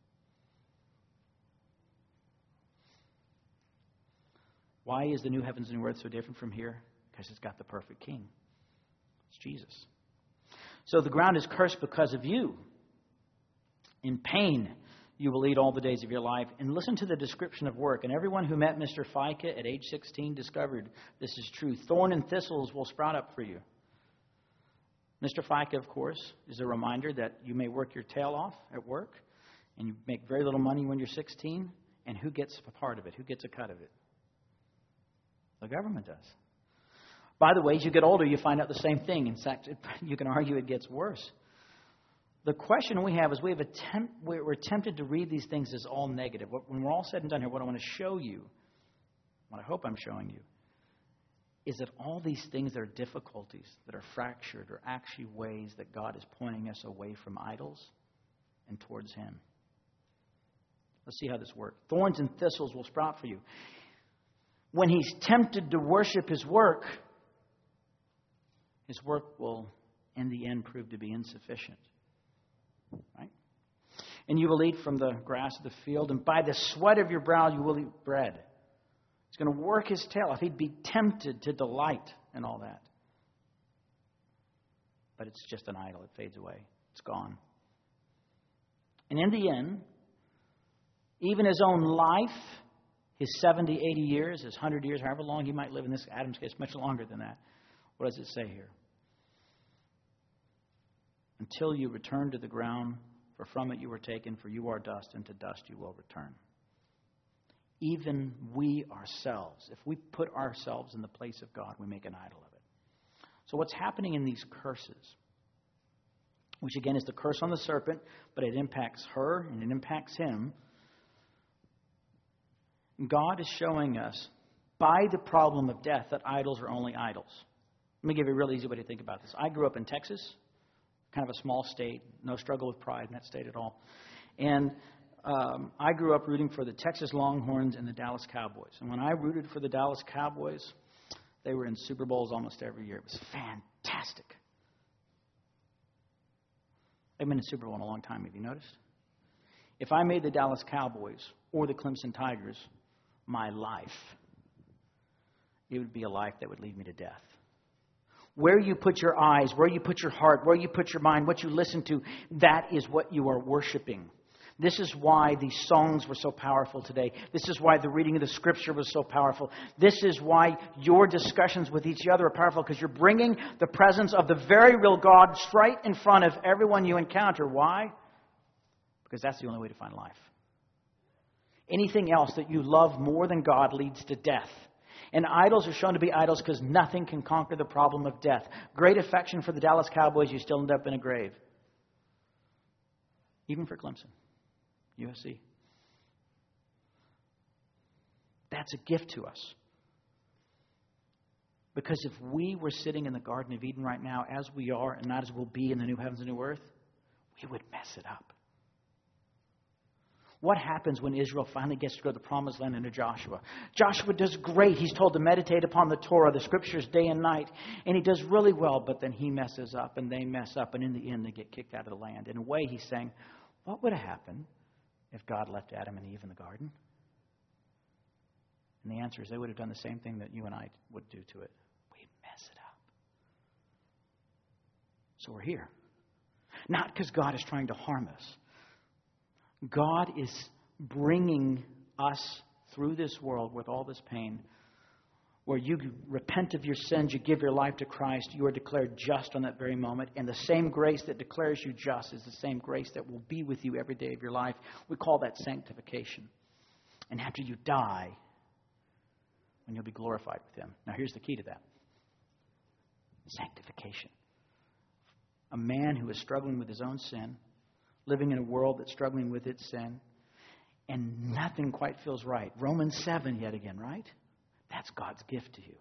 Why is the new heavens and new earth so different from here? Because it's got the perfect king. It's Jesus. So the ground is cursed because of you. In pain, you will eat all the days of your life. And listen to the description of work. And everyone who met Mr. Fika at age 16 discovered this is true. Thorn and thistles will sprout up for you. Mr. Fika, of course, is a reminder that you may work your tail off at work, and you make very little money when you're 16. And who gets a part of it? Who gets a cut of it? The government does. By the way, as you get older, you find out the same thing. In fact, you can argue it gets worse. The question we have is we're tempted to read these things as all negative. When we're all said and done here, what I want to show you, what I hope I'm showing you, is that all these things that are difficulties, that are fractured, are actually ways that God is pointing us away from idols and towards Him. Let's see how this works. Thorns and thistles will sprout for you. When he's tempted to worship his work will, in the end, prove to be insufficient. Right? And you will eat from the grass of the field, and by the sweat of your brow you will eat bread. He's going to work his tail off. He'd be tempted to delight in all that. But it's just an idol. It fades away. It's gone. And in the end, even his own life, his 70, 80 years, his 100 years, however long he might live in this Adam's case, much longer than that. What does it say here? Until you return to the ground, for from it you were taken, for you are dust, and to dust you will return. Even we ourselves, if we put ourselves in the place of God, we make an idol of it. So what's happening in these curses, which again is the curse on the serpent, but it impacts her and it impacts him. God is showing us by the problem of death that idols are only idols. Let me give you a real easy way to think about this. I grew up in Texas, kind of a small state, no struggle with pride in that state at all. And I grew up rooting for the Texas Longhorns and the Dallas Cowboys. And when I rooted for the Dallas Cowboys, they were in Super Bowls almost every year. It was fantastic. They've been in Super Bowl in a long time, have you noticed? If I made the Dallas Cowboys or the Clemson Tigers my life, it would be a life that would lead me to death. Where you put your eyes, where you put your heart, where you put your mind, what you listen to, that is what you are worshiping. This is why these songs were so powerful today. This is why the reading of the Scripture was so powerful. This is why your discussions with each other are powerful, because you're bringing the presence of the very real God straight in front of everyone you encounter. Why? Because that's the only way to find life. Anything else that you love more than God leads to death. And idols are shown to be idols because nothing can conquer the problem of death. Great affection for the Dallas Cowboys, you still end up in a grave. Even for Clemson, USC. That's a gift to us. Because if we were sitting in the Garden of Eden right now, as we are, and not as we'll be in the new heavens and new earth, we would mess it up. What happens when Israel finally gets to go to the promised land under Joshua? Joshua does great. He's told to meditate upon the Torah, the Scriptures, day and night. And he does really well, but then he messes up and they mess up. And in the end, they get kicked out of the land. In a way, he's saying, what would have happened if God left Adam and Eve in the garden? And the answer is they would have done the same thing that you and I would do to it. We'd mess it up. So we're here. Not because God is trying to harm us. God is bringing us through this world with all this pain, where you repent of your sins, you give your life to Christ, you are declared just on that very moment. And the same grace that declares you just is the same grace that will be with you every day of your life. We call that sanctification. And after you die, when you'll be glorified with Him. Now here's the key to that. Sanctification. a man who is struggling with his own sin, living in a world that's struggling with its sin, and nothing quite feels right. Romans 7 yet again, right? That's God's gift to you.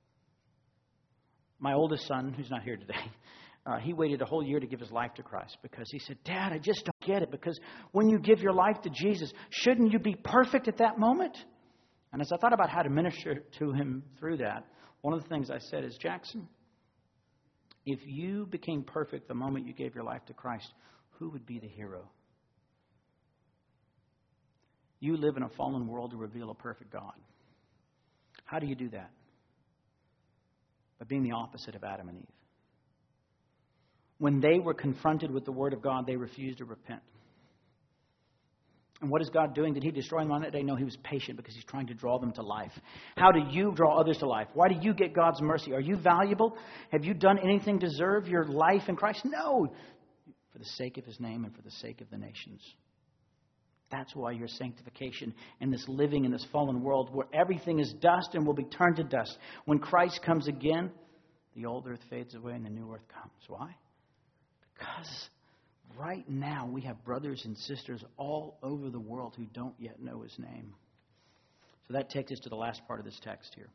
My oldest son, who's not here today, he waited a whole year to give his life to Christ because he said, Dad, I just don't get it. Because when you give your life to Jesus, shouldn't you be perfect at that moment? And as I thought about how to minister to him through that, one of the things I said is, Jackson, if you became perfect the moment you gave your life to Christ, who would be the hero? You live in a fallen world to reveal a perfect God. How do you do that? By being the opposite of Adam and Eve. When they were confronted with the Word of God, they refused to repent. And what is God doing? Did He destroy them on that day? No, He was patient because He's trying to draw them to life. How do you draw others to life? Why do you get God's mercy? Are you valuable? Have you done anything to deserve your life in Christ? No. For the sake of His name and for the sake of the nations. That's why your sanctification and this living in this fallen world where everything is dust and will be turned to dust. When Christ comes again, the old earth fades away and the new earth comes. Why? Because right now we have brothers and sisters all over the world who don't yet know His name. So that takes us to the last part of this text here.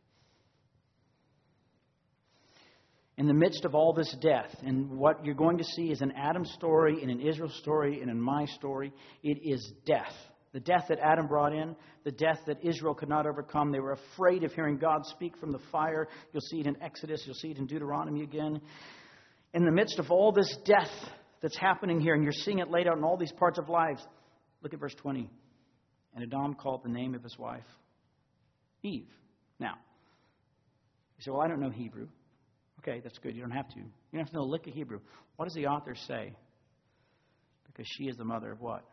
In the midst of all this death, and what you're going to see is an Adam story, and an Israel story, and in my story, it is death. The death that Adam brought in, the death that Israel could not overcome. They were afraid of hearing God speak from the fire. You'll see it in Exodus. You'll see it in Deuteronomy again. In the midst of all this death that's happening here, and you're seeing it laid out in all these parts of lives, look at verse 20. And Adam called the name of his wife Eve. Now, you say, well, I don't know Hebrew. Okay, that's good. You don't have to. You don't have to know a lick of Hebrew. What does the author say? Because she is the mother of what?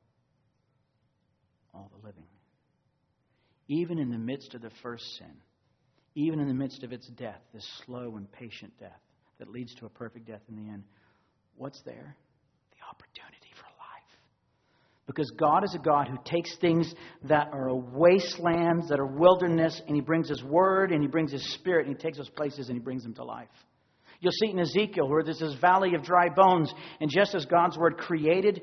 All the living. Even in the midst of the first sin, even in the midst of its death, this slow and patient death that leads to a perfect death in the end, what's there? The opportunity for life. Because God is a God who takes things that are wastelands, that are wilderness, and He brings His Word, and He brings His Spirit, and He takes those places and He brings them to life. You'll see it in Ezekiel, where there's this valley of dry bones, and just as God's Word created,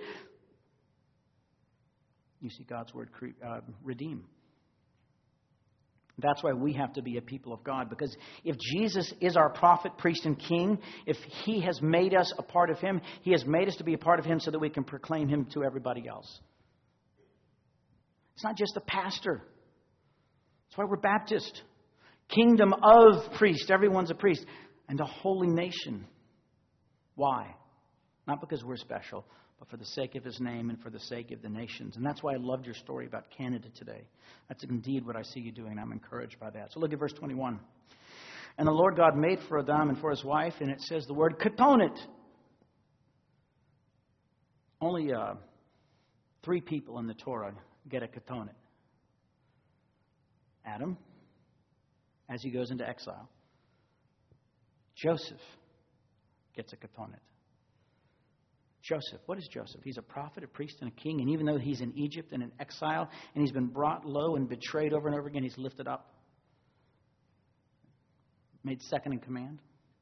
you see God's Word redeem. That's why we have to be a people of God. Because if Jesus is our prophet, priest, and king, if He has made us a part of Him, He has made us to be a part of Him so that we can proclaim Him to everybody else. It's not just the pastor. That's why we're Baptist. Kingdom of priests. Everyone's a priest. And a holy nation. Why? Not because we're special, but for the sake of His name and for the sake of the nations. And that's why I loved your story about Canada today. That's indeed what I see you doing. I'm encouraged by that. So look at verse 21. And the Lord God made for Adam and for his wife, and it says the word ketonet. Only 3 people in the Torah get a ketonet. Adam, as he goes into exile. Joseph gets a ketonet. Joseph, what is Joseph? He's a prophet, a priest, and a king. And even though he's in Egypt and in exile, and he's been brought low and betrayed over and over again, he's lifted up. Made second in command.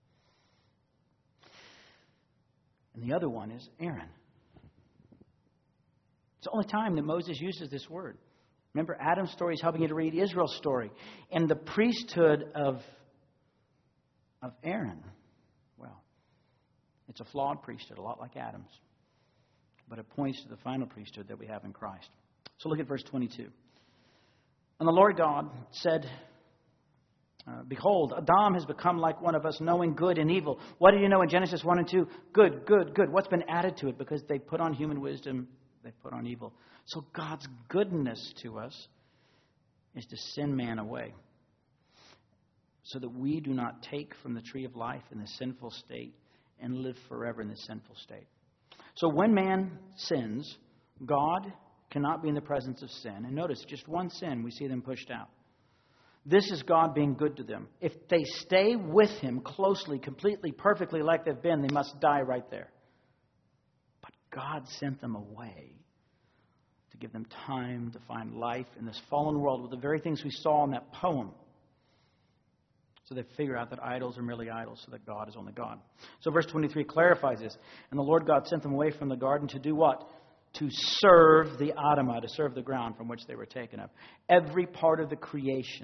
And the other one is Aaron. It's the only time that Moses uses this word. Remember, Adam's story is helping you to read Israel's story. And the priesthood of Aaron, well, it's a flawed priesthood, a lot like Adam's. But it points to the final priesthood that we have in Christ. So look at verse 22. And the Lord God said, Behold, Adam has become like one of us, knowing good and evil. What do you know in Genesis 1 and 2? Good, good, good. What's been added to it? Because they put on human wisdom, they put on evil. So God's goodness to us is to send man away, so that we do not take from the tree of life in the sinful state and live forever in the sinful state. So when man sins, God cannot be in the presence of sin. And notice, just one sin, we see them pushed out. This is God being good to them. If they stay with Him closely, completely, perfectly like they've been, they must die right there. But God sent them away to give them time to find life in this fallen world with the very things we saw in that poem. So they figure out that idols are merely idols, so that God is only God. So verse 23 clarifies this. And the Lord God sent them away from the garden to do what? To serve the Adamah, to serve the ground from which they were taken up. Every part of the creation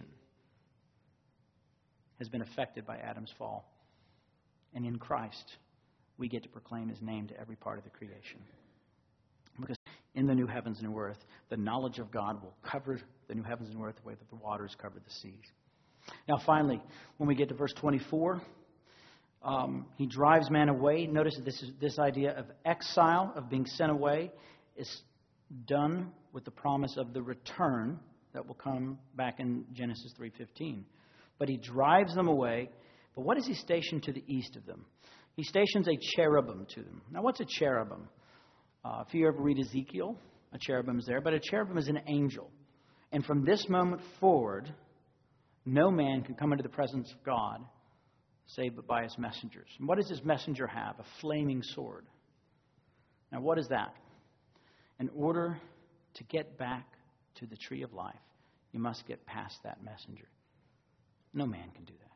has been affected by Adam's fall. And in Christ, we get to proclaim His name to every part of the creation. Because in the new heavens and new earth, the knowledge of God will cover the new heavens and new earth the way that the waters cover the seas. Now, finally, when we get to verse 24, He drives man away. Notice that this idea of exile, of being sent away, is done with the promise of the return that will come back in Genesis 3:15. But He drives them away. But what is He stationed to the east of them? He stations a cherubim to them. Now, what's a cherubim? If you ever read Ezekiel, a cherubim is there, but a cherubim is an angel. And from this moment forward, no man can come into the presence of God save but by His messengers. And what does His messenger have? A flaming sword. Now, what is that? In order to get back to the tree of life, you must get past that messenger. No man can do that.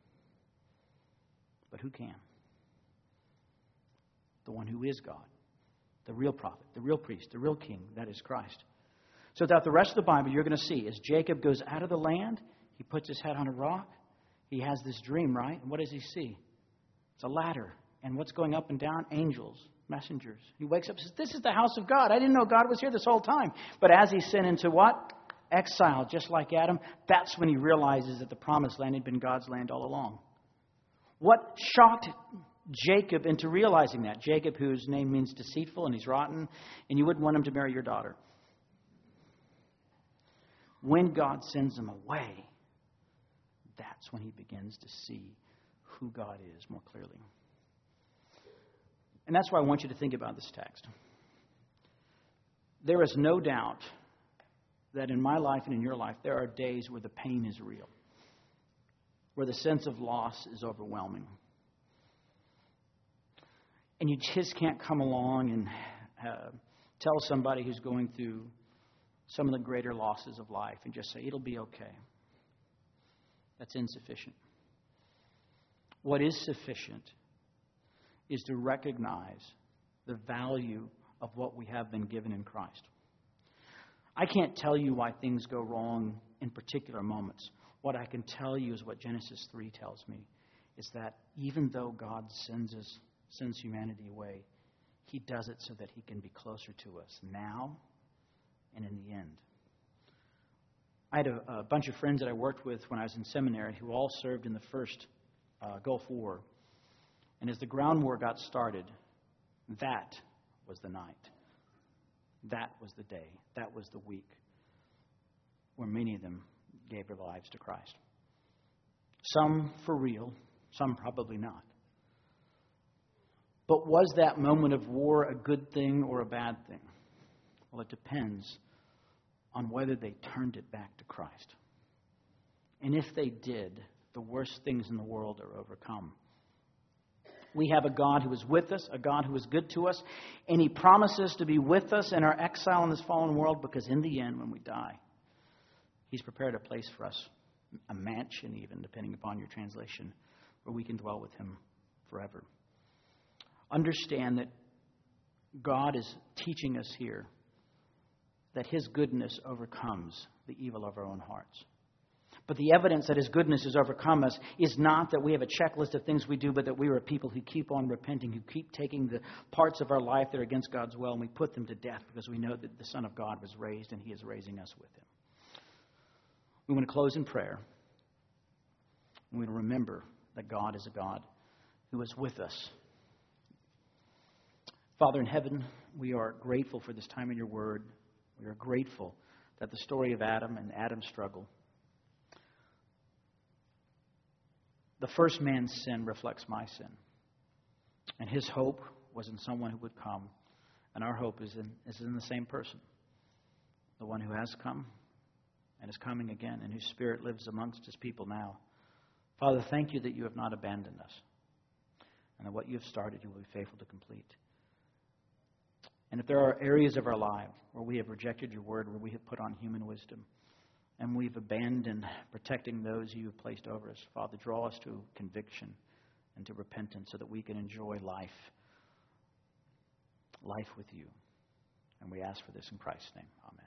But who can? The one who is God. The real prophet, the real priest, the real king, that is Christ. So throughout the rest of the Bible, you're going to see, as Jacob goes out of the land, he puts his head on a rock. He has this dream, right? And what does he see? It's a ladder. And what's going up and down? Angels, messengers. He wakes up and says, this is the house of God. I didn't know God was here this whole time. But as he's sent into what? Exile, just like Adam. That's when he realizes that the promised land had been God's land all along. What shocked Jacob into realizing that? Jacob, whose name means deceitful, and he's rotten, and you wouldn't want him to marry your daughter. When God sends him away, that's when he begins to see who God is more clearly. And that's why I want you to think about this text. There is no doubt that in my life and in your life, there are days where the pain is real, where the sense of loss is overwhelming. And you just can't come along and tell somebody who's going through some of the greater losses of life and just say, it'll be okay. That's insufficient. What is sufficient is to recognize the value of what we have been given in Christ. I can't tell you why things go wrong in particular moments. What I can tell you is what Genesis 3 tells me, is that even though God sends humanity away, He does it so that He can be closer to us now and in the end. I had a bunch of friends that I worked with when I was in seminary who all served in the first Gulf War. And as the ground war got started, that was the night. That was the day. That was the week where many of them gave their lives to Christ. Some for real, some probably not. But was that moment of war a good thing or a bad thing? Well, it depends on whether they turned it back to Christ. And if they did, the worst things in the world are overcome. We have a God who is with us, a God who is good to us, and He promises to be with us in our exile in this fallen world, because in the end, when we die, He's prepared a place for us, a mansion even, depending upon your translation, where we can dwell with Him forever. Understand that God is teaching us here that His goodness overcomes the evil of our own hearts. But the evidence that His goodness has overcome us is not that we have a checklist of things we do, but that we are a people who keep on repenting, who keep taking the parts of our life that are against God's will, and we put them to death because we know that the Son of God was raised and He is raising us with Him. We want to close in prayer. We want to remember that God is a God who is with us. Father in heaven, we are grateful for this time in Your Word. We are grateful that the story of Adam and Adam's struggle, the first man's sin reflects my sin. And his hope was in someone who would come. And our hope is in the same person. The one who has come and is coming again, and whose Spirit lives amongst His people now. Father, thank You that You have not abandoned us. And that what You have started, You will be faithful to complete. And if there are areas of our life where we have rejected Your word, where we have put on human wisdom, and we've abandoned protecting those you have placed over us. Father, draw us to conviction and to repentance so that we can enjoy life with you. And we ask for this in Christ's name. Amen.